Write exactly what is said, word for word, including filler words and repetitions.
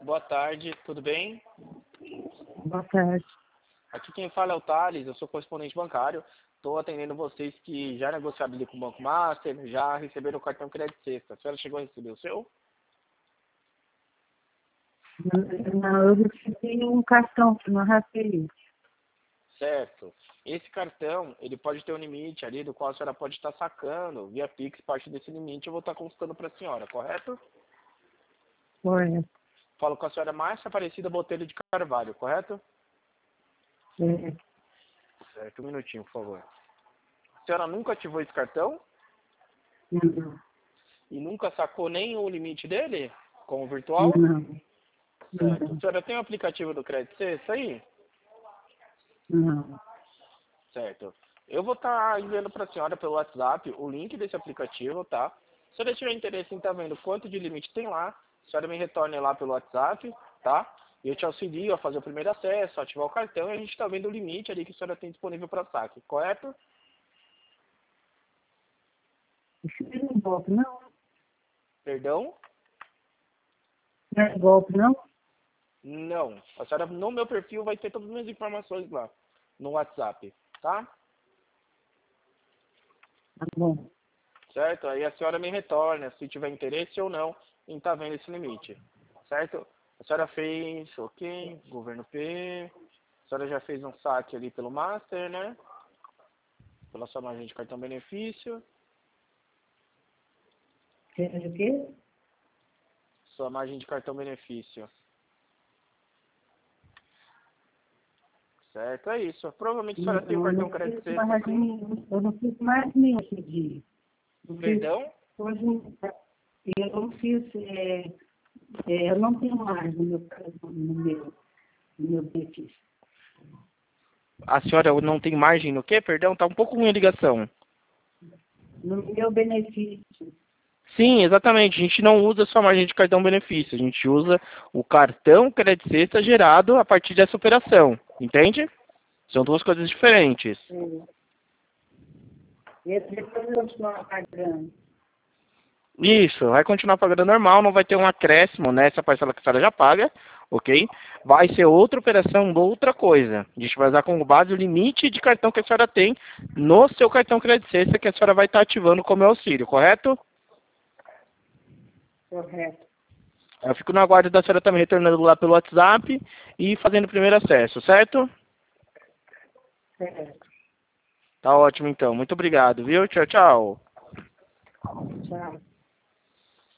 Boa tarde, tudo bem? Boa tarde. Aqui quem fala é o Thales, eu sou correspondente bancário. Estou atendendo vocês que já negociaram ali com o Banco Master, já receberam o cartão crédito sexta. A senhora chegou a receber o seu? Não, eu recebi um cartão que não recebi. Certo. Esse cartão, ele pode ter um limite ali do qual a senhora pode estar sacando via Pix parte desse limite. Eu vou estar consultando para a senhora, correto? Olha, Falo com a senhora Márcia Aparecida Botelho de Carvalho, correto? é, Certo, um minutinho, por favor. A senhora nunca ativou esse cartão? não, E nunca sacou nem o limite dele com o virtual? não, Certo. A não, senhora tem o aplicativo do Crédito Sexta aí? não. Certo. Eu vou estar enviando para a senhora pelo WhatsApp o link desse aplicativo, tá? Se a senhora tiver interesse em estar vendo quanto de limite tem lá, a senhora me retorne lá pelo WhatsApp, tá? E eu te auxilio a fazer o primeiro acesso, ativar o cartão e a gente está vendo o limite ali que a senhora tem disponível para saque, correto? Isso não é golpe, não. Perdão? Não é golpe, não? Não. A senhora, no meu perfil, vai ter todas as minhas informações lá, no WhatsApp, tá? Tá bom. Certo? Aí a senhora me retorna se tiver interesse ou não em estar vendo esse limite, certo? A senhora fez, ok, governo P, a senhora já fez um saque ali pelo Master, né? Pela sua margem de cartão benefício, Fez o quê? sua margem de cartão benefício, certo? É isso. Provavelmente a senhora tem o Não, eu cartão não crédito fiz sexta, mais sim. nenhum, eu não fiz mais nenhum esse dia. Eu fiz, Perdão? hoje, eu não fiz, é, é, eu não tenho mais no meu, no meu, no meu benefício. A senhora não tem margem no quê? Perdão, tá um pouco ruim a ligação. No meu benefício. Sim, exatamente. A gente não usa só margem de cartão benefício. A gente usa o cartão crédito sexta gerado a partir dessa operação. Entende? São duas coisas diferentes. É. E depois eu continuar pagando. Isso, vai continuar pagando normal, não vai ter um acréscimo nessa parcela que a senhora já paga, ok? Vai ser outra operação, outra coisa. A gente vai usar como base o limite de cartão que a senhora tem no seu cartão crédito sexta que a senhora vai estar ativando como auxílio, correto? Correto. Eu fico no aguardo da senhora também retornando lá pelo WhatsApp e fazendo o primeiro acesso, certo? Certo. Tá ótimo então. Muito obrigado, viu? Tchau, tchau. Tchau.